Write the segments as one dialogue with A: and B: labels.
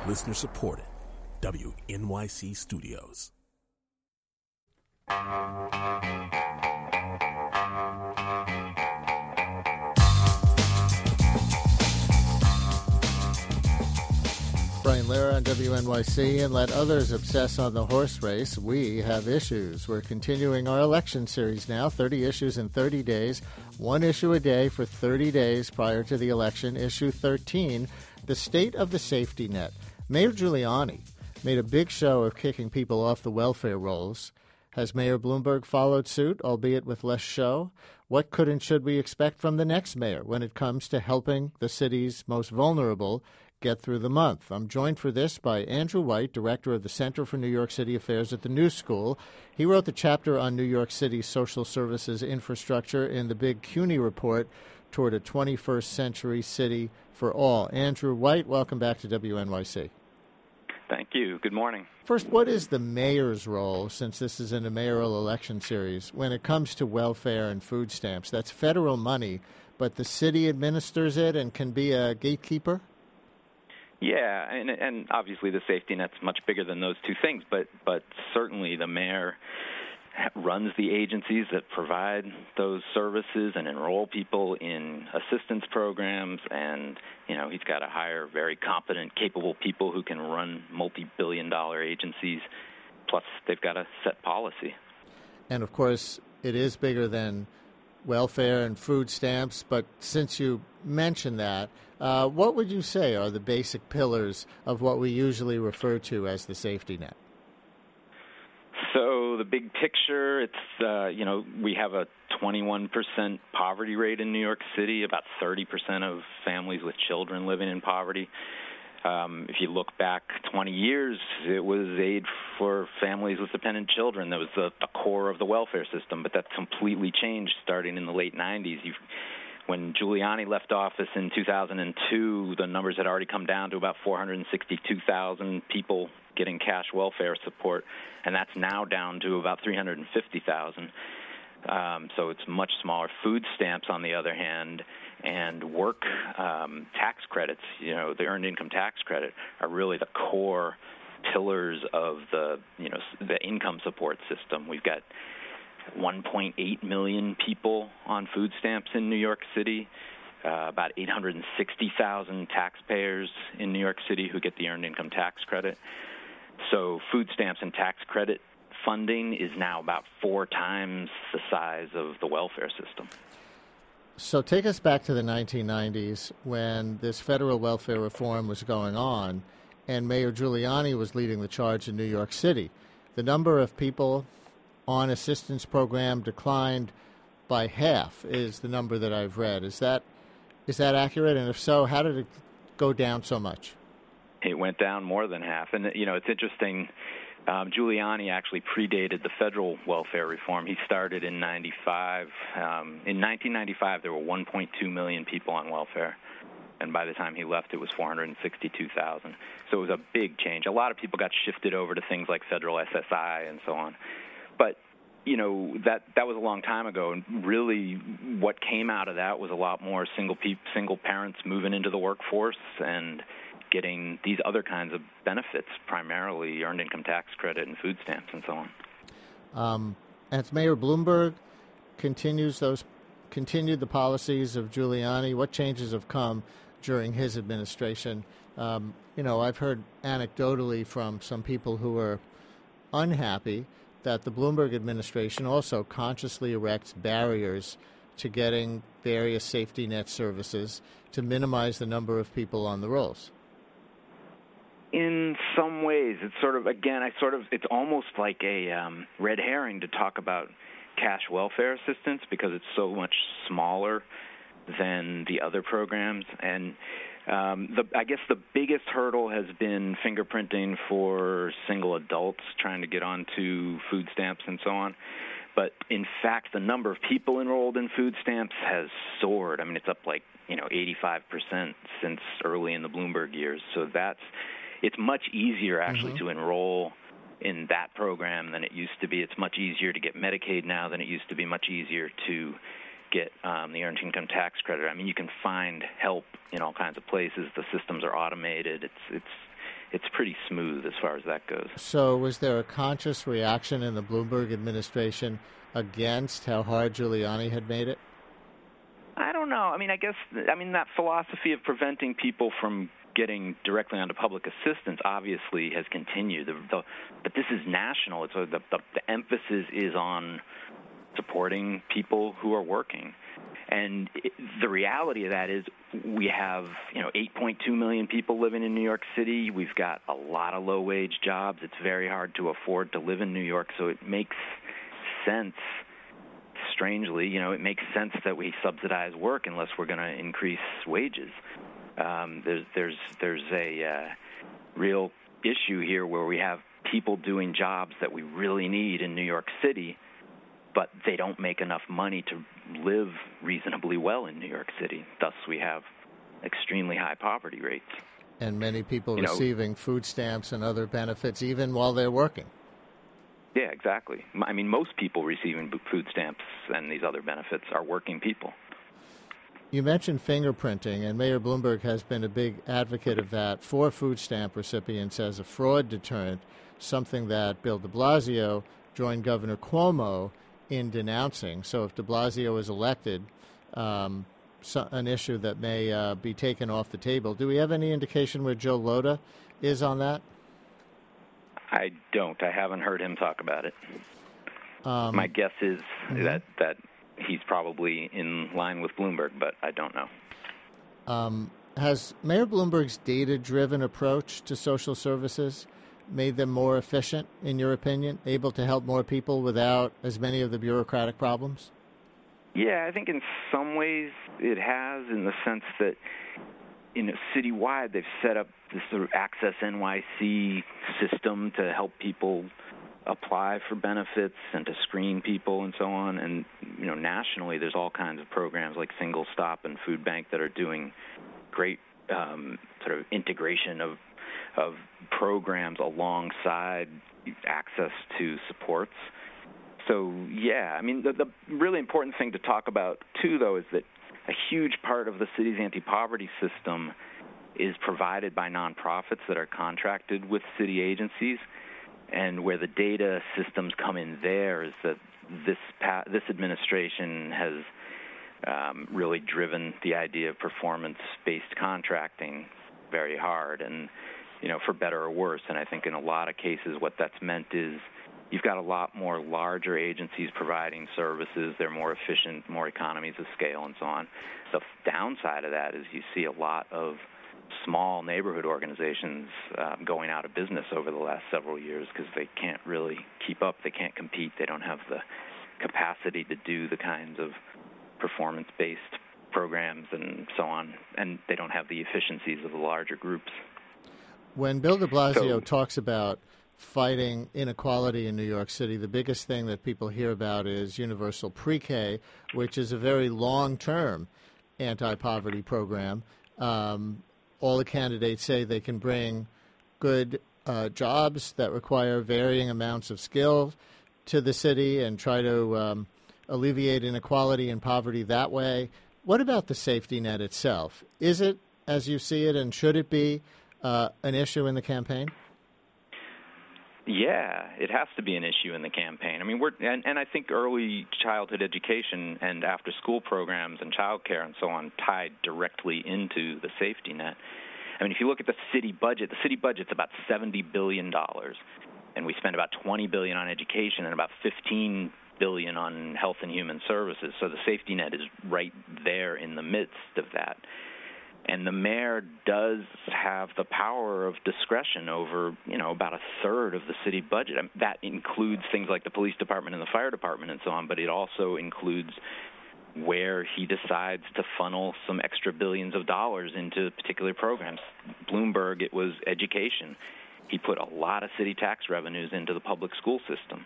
A: Listener supported. WNYC Studios.
B: Brian Lehrer on WNYC, and let others obsess on the horse race. We have issues. We're continuing our election series now, 30 issues in 30 days, one issue a day for 30 days prior to the election. Issue 13, the state of the safety net. Mayor Giuliani made a big show of kicking people off the welfare rolls. Has Mayor Bloomberg followed suit, albeit with less show? What could and should we expect from the next mayor when it comes to helping the city's most vulnerable get through the month? I'm joined for this by Andrew White, director of the Center for New York City Affairs at the New School. He wrote the chapter on New York City's social services infrastructure in the Big CUNY report, Toward a 21st Century City for All. Andrew White, welcome back to WNYC.
C: Thank you. Good morning.
B: First, what is the mayor's role, since this is in a mayoral election series, when it comes to welfare and food stamps? That's federal money, but the city administers it and can be a gatekeeper?
C: Yeah, and obviously the safety net's much bigger than those two things, but certainly the mayor runs the agencies that provide those services and enroll people in assistance programs, and he's got to hire very competent, capable people who can run multi-billion-dollar agencies. Plus, they've got to set policy.
B: And of course, it is bigger than welfare and food stamps. But since you mentioned that, what would you say are the basic pillars of what we usually refer to as the safety net?
C: So the big picture, it's, we have a 21% poverty rate in New York City, about 30% of families with children living in poverty. If you look back 20 years, it was aid for families with dependent children. That was the core of the welfare system, but that's completely changed starting in the late 90s. When Giuliani left office in 2002, the numbers had already come down to about 462,000 people getting cash welfare support, and that's now down to about 350,000. So it's much smaller. Food stamps, on the other hand, and work tax credits, the earned income tax credit, are really the core pillars of the income support system. We've got 1.8 million people on food stamps in New York City, about 860,000 taxpayers in New York City who get the earned income tax credit. So food stamps and tax credit funding is now about 4 times the size of the welfare system.
B: So take us back to the 1990s when this federal welfare reform was going on and Mayor Giuliani was leading the charge in New York City. The number of people on assistance program declined by half is the number that I've read. Is that accurate? And if so, how did it go down so much?
C: It went down more than half. And, it's interesting. Giuliani actually predated the federal welfare reform. He started in 95. In 1995, there were 1.2 million people on welfare. And by the time he left, it was 462,000. So it was a big change. A lot of people got shifted over to things like federal SSI and so on. But, that was a long time ago. And really what came out of that was a lot more single parents moving into the workforce and getting these other kinds of benefits, primarily earned income tax credit and food stamps and so on.
B: As Mayor Bloomberg continued the policies of Giuliani, what changes have come during his administration? I've heard anecdotally from some people who are unhappy that the Bloomberg administration also consciously erects barriers to getting various safety net services to minimize the number of people on the rolls.
C: In some ways, it's it's almost like a red herring to talk about cash welfare assistance because it's so much smaller than the other programs. And I guess the biggest hurdle has been fingerprinting for single adults trying to get onto food stamps and so on. But in fact, the number of people enrolled in food stamps has soared. I mean, it's up 85% since early in the Bloomberg years. So it's much easier actually to enroll in that program than it used to be. It's much easier to get Medicaid now than it used to be, much easier to get the earned income tax credit. I mean, you can find help in all kinds of places. The systems are automated. it's pretty smooth as far as that goes.
B: So was there a conscious reaction in the Bloomberg administration against how hard Giuliani had made it?
C: I don't know. I guess that philosophy of preventing people from getting directly onto public assistance obviously has continued. But this is national. It's the emphasis is on supporting people who are working. And the reality of that is we have, 8.2 million people living in New York City. We've got a lot of low-wage jobs. It's very hard to afford to live in New York, so it makes sense. Strangely, it makes sense that we subsidize work unless we're going to increase wages. There's a real issue here where we have people doing jobs that we really need in New York City, but they don't make enough money to live reasonably well in New York City. Thus, we have extremely high poverty rates.
B: And many people receiving food stamps and other benefits even while they're working.
C: Yeah, exactly. Most people receiving food stamps and these other benefits are working people.
B: You mentioned fingerprinting, and Mayor Bloomberg has been a big advocate of that for food stamp recipients as a fraud deterrent, something that Bill de Blasio joined Governor Cuomo in denouncing. So if de Blasio is elected, an issue that may be taken off the table. Do we have any indication where Joe Lhota is on that?
C: I don't. I haven't heard him talk about it. My guess is that he's probably in line with Bloomberg, but I don't know.
B: Has Mayor Bloomberg's data-driven approach to social services made them more efficient, in your opinion, able to help more people without as many of the bureaucratic problems?
C: Yeah, I think in some ways it has, in the sense that citywide they've set up this sort of Access NYC system to help people apply for benefits and to screen people and so on. And, nationally there's all kinds of programs like Single Stop and Food Bank that are doing great sort of integration of programs alongside access to supports. So, yeah, the really important thing to talk about, too, though, is that a huge part of the city's anti-poverty system is provided by nonprofits that are contracted with city agencies. And where the data systems come in there is that this administration has really driven the idea of performance-based contracting very hard, and for better or worse. And I think in a lot of cases what that's meant is you've got a lot more larger agencies providing services. They're more efficient, more economies of scale, and so on. The downside of that is you see a lot of small neighborhood organizations going out of business over the last several years because they can't really keep up. They can't compete. They don't have the capacity to do the kinds of performance-based programs and so on, and they don't have the efficiencies of the larger groups.
B: When Bill de Blasio talks about fighting inequality in New York City, the biggest thing that people hear about is universal pre-K, which is a very long-term anti-poverty program. All the candidates say they can bring good jobs that require varying amounts of skill to the city and try to alleviate inequality and poverty that way. What about the safety net itself? Is it, as you see it, and should it be an issue in the campaign?
C: Yeah, it has to be an issue in the campaign. I think early childhood education and after-school programs and child care and so on tied directly into the safety net. If you look at the city budget's about $70 billion, and we spend about $20 billion on education and about $15 billion on health and human services. So the safety net is right there in the midst of that. And the mayor does have the power of discretion over, about a third of the city budget. That includes things like the police department and the fire department and so on, but it also includes where he decides to funnel some extra billions of dollars into particular programs. Bloomberg, it was education. He put a lot of city tax revenues into the public school system.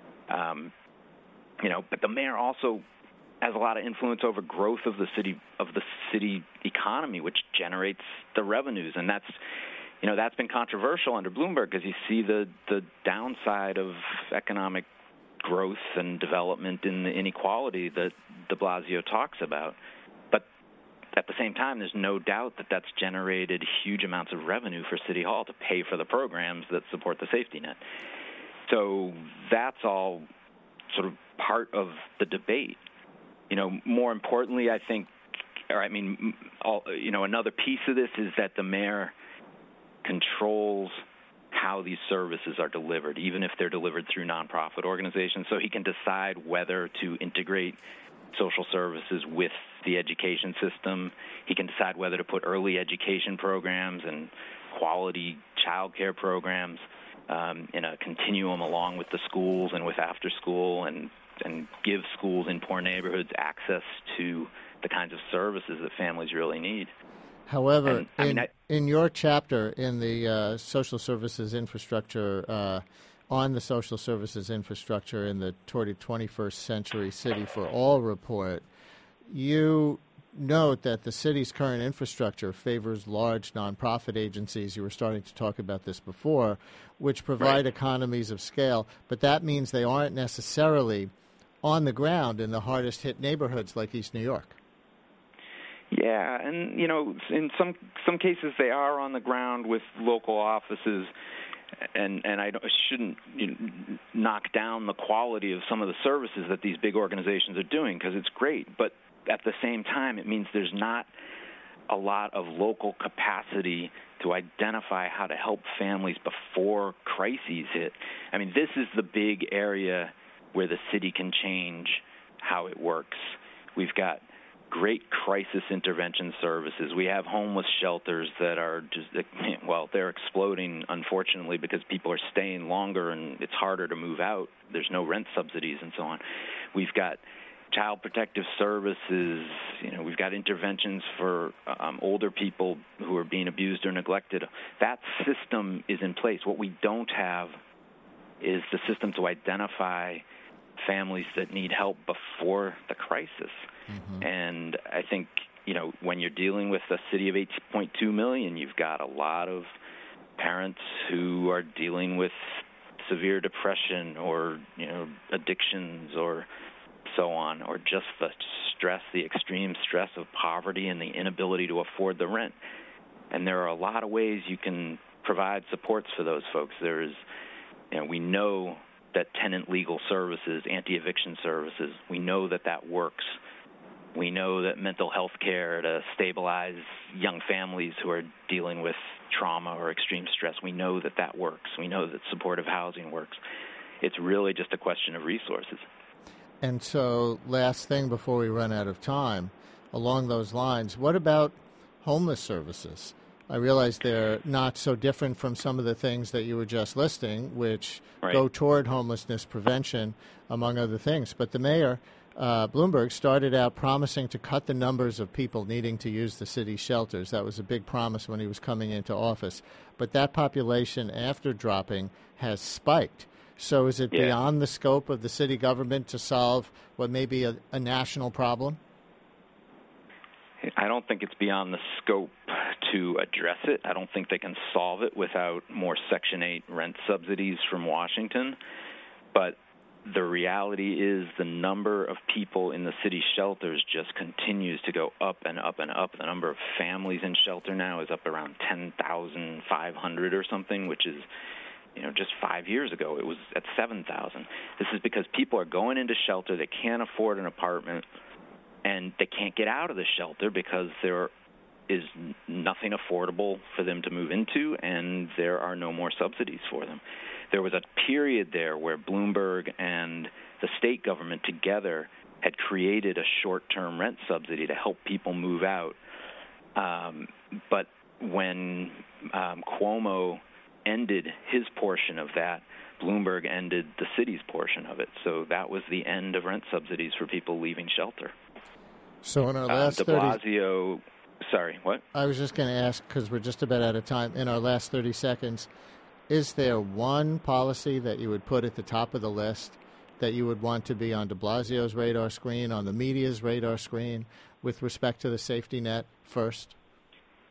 C: But the mayor also has a lot of influence over growth of the city economy, which generates the revenues, and that's been controversial under Bloomberg because you see the downside of economic growth and development in the inequality that de Blasio talks about. But at the same time, there's no doubt that that's generated huge amounts of revenue for City Hall to pay for the programs that support the safety net. So that's all sort of part of the debate. More importantly, I think, another piece of this is that the mayor controls how these services are delivered, even if they're delivered through nonprofit organizations. So he can decide whether to integrate social services with the education system. He can decide whether to put early education programs and quality child care programs in a continuum along with the schools and with after school, and give schools in poor neighborhoods access to the kinds of services that families really need.
B: However, in your chapter in the social services infrastructure, on the social services infrastructure in the toward the 21st Century City for All report, you note that the city's current infrastructure favors large nonprofit agencies. You were starting to talk about this before, which provide economies of scale, but that means they aren't necessarily on the ground in the hardest hit neighborhoods like East New York.
C: Yeah, and in some cases they are on the ground with local offices, and I shouldn't knock down the quality of some of the services that these big organizations are doing, because it's great. But at the same time, it means there's not a lot of local capacity to identify how to help families before crises hit. I mean, this is the big area where the city can change how it works. We've got great crisis intervention services. We have homeless shelters that are they're exploding, unfortunately, because people are staying longer and it's harder to move out. There's no rent subsidies and so on. We've got child protective services. We've got interventions for older people who are being abused or neglected. That system is in place. What we don't have is the system to identify families that need help before the crisis. Mm-hmm. And I think, when you're dealing with a city of 8.2 million, you've got a lot of parents who are dealing with severe depression or, addictions or so on, or just the stress, the extreme stress of poverty and the inability to afford the rent. And there are a lot of ways you can provide supports for those folks. There is, we know that tenant legal services, anti-eviction services, we know that works. We know that mental health care to stabilize young families who are dealing with trauma or extreme stress, we know that works. We know that supportive housing works. It's really just a question of resources.
B: And so, last thing before we run out of time, along those lines, what about homeless services? I realize they're not so different from some of the things that you were just listing, which go toward homelessness prevention, among other things. But the mayor, Bloomberg, started out promising to cut the numbers of people needing to use the city's shelters. That was a big promise when he was coming into office. But that population, after dropping, has spiked. So is it beyond the scope of the city government to solve what may be a national problem?
C: I don't think it's beyond the scope to address it. I don't think they can solve it without more Section 8 rent subsidies from Washington. But the reality is the number of people in the city shelters just continues to go up and up and up. The number of families in shelter now is up around 10,500 or something, which is, just 5 years ago it was at 7,000. This is because people are going into shelter, they can't afford an apartment, and they can't get out of the shelter because there is nothing affordable for them to move into, and there are no more subsidies for them. There was a period there where Bloomberg and the state government together had created a short-term rent subsidy to help people move out. But when Cuomo ended his portion of that, Bloomberg ended the city's portion of it. So that was the end of rent subsidies for people leaving shelter.
B: So in our last
C: de Blasio, sorry, what?
B: I was just going to ask, because we're just about out of time, in our last 30 seconds, is there one policy that you would put at the top of the list that you would want to be on de Blasio's radar screen, on the media's radar screen, with respect to the safety net first?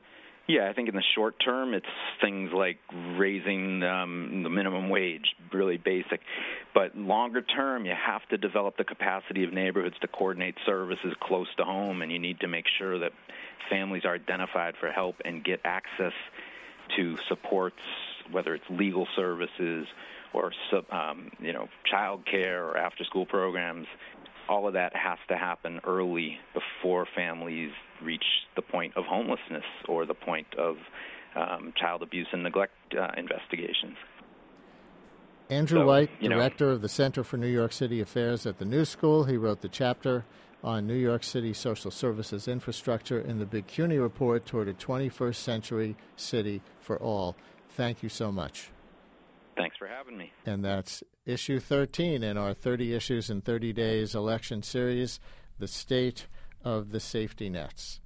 C: Yeah, I think in the short term, it's things like raising the minimum wage, really basic. But longer term, you have to develop the capacity of neighborhoods to coordinate services close to home, and you need to make sure that families are identified for help and get access to supports, whether it's legal services or child care or after-school programs. All of that has to happen early before families reach the point of homelessness or the point of child abuse and neglect investigations.
B: Andrew White, director of the Center for New York City Affairs at the New School. He wrote the chapter on New York City social services infrastructure in the Big CUNY Report Toward a 21st Century City for All. Thank you so much.
C: Thanks for having me.
B: And that's issue 13 in our 30 Issues in 30 Days election series, The State of the Safety Nets.